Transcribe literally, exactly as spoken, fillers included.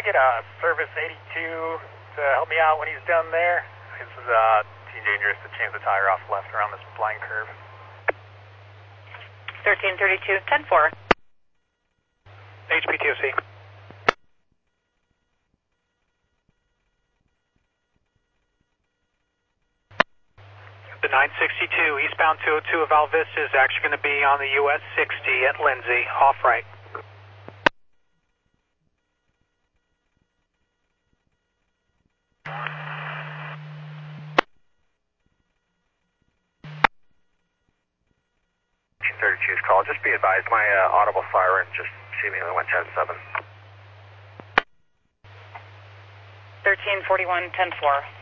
get a service eighty-two to help me out when he's done there? It's uh, too dangerous to change the tire off left around this blind curve. thirteen thirty-two, ten four. H P T O C. The nine sixty-two, eastbound two oh two of Val Vista is actually going to be on the U S sixty at Lindsay, off right. thirty-two's call. Just be advised, my uh, audible siren just seemingly went ten seven. thirteen forty-one, ten four.